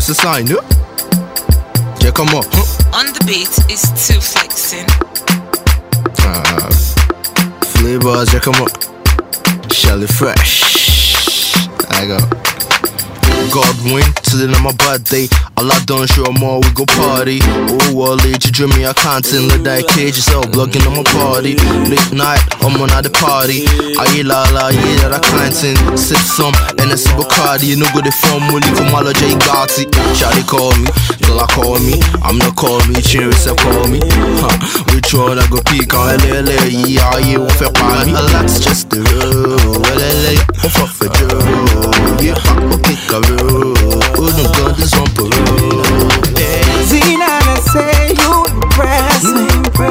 Mr. Sign, no? Yeah, come on. On the beat is Too Flexing. Flavors, yeah, come on. Shelly Fresh. I go. Godwin, sitting on my birthday. Allah don't show more, we go party. Oh, well, late, you dream me, I can't sing the die cage yourself, blogging on my party. Late night, I'm on at the party. Aye la la, yeah, that I can't sing. Sip some, and a sip Bacardi. You know good the form, will you come all of J Gotti. Shawty call me, till I call me. I'm not call me, cheers, so call me. Which one I go peek on LLA? Yeah, yeah, won't fair by me. That's just the rule. LLA, won't fuck for Joe. Yeah, okay, Karo. Oh, no, God, this one for Zena, I say you impress me.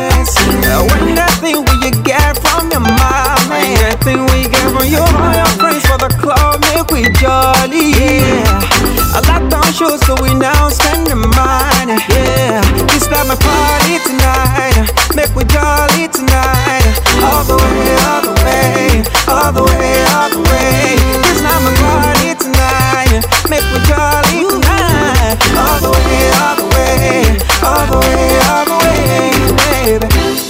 When nothing will you get from your mom, nothing we get from your friends for the club, make we jolly. Yeah, a lot don't show, so we now spend the money. Yeah, this time my party tonight, make we jolly tonight. All the way, all the way, all the way, all the way. This time my party tonight, make we jolly tonight. All the way, all the way, all the way, all the way, baby.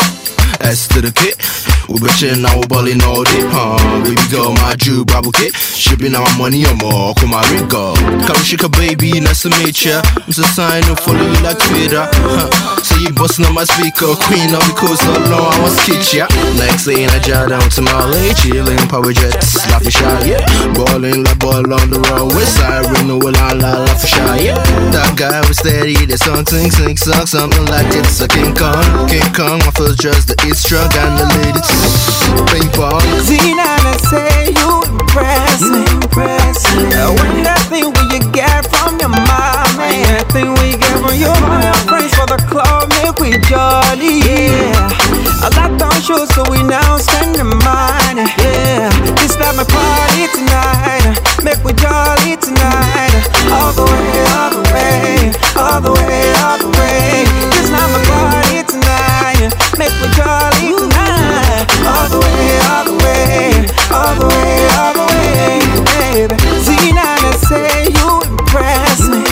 S to the kid, we been chillin' now, we ballin' all day, baby girl, my Jew, Bible kid. Shipping our money or more, come my ring girl. Come shake a baby, nice to meet ya. Mr. Sign, no follow you like Twitter. So you bustin' on my speaker, queen of the coast, so long I was kitsch, yeah. Next day, I drive down to my lake, chillin', power jets, laugh a shot, yeah. Ballin' like ball on the road, west side, ring no will I laugh a shot, yeah. That guy was steady, the song sing, something like it's a King Kong, my first dress, the East Truck and the ladies ping pong. Zena, I say you impress me. When nothing will you get from your mom, nothing we get from your friends for the club, make we jolly. Yeah, a lot don't show, so we now spend the money. Yeah, this time my party tonight, make we jolly tonight. All the way, all the way, all the way, all the way. This time my party tonight, make we jolly tonight. All the way, all the way, all the way, all the way, baby. Zena, I say you impress me.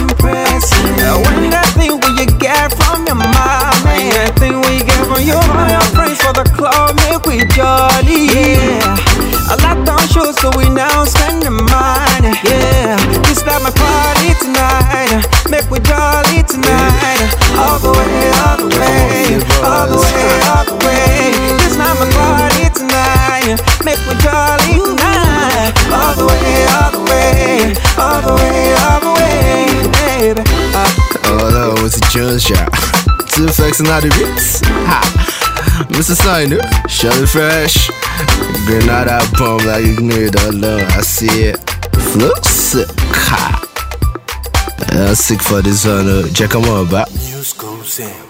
When nothing will you get from your mom, nothing we get from your friends for the club, make we jolly. Yeah, a lot don't show, so we now spend the money. Yeah, this time my party tonight, make we jolly tonight. All the way, all the way, all the way, all the way. This time my party tonight, make we jolly tonight. All the way, all the way, all the way, all the way, baby. Oh, that was a Jones shot. Too flexing out the beats. Ha! Mr. Sign, Shelly Fresh. Grenada pump like you need a love. I see it. Flow sick. Ha! Sick for this one. Check 'em out, back. New School Sam.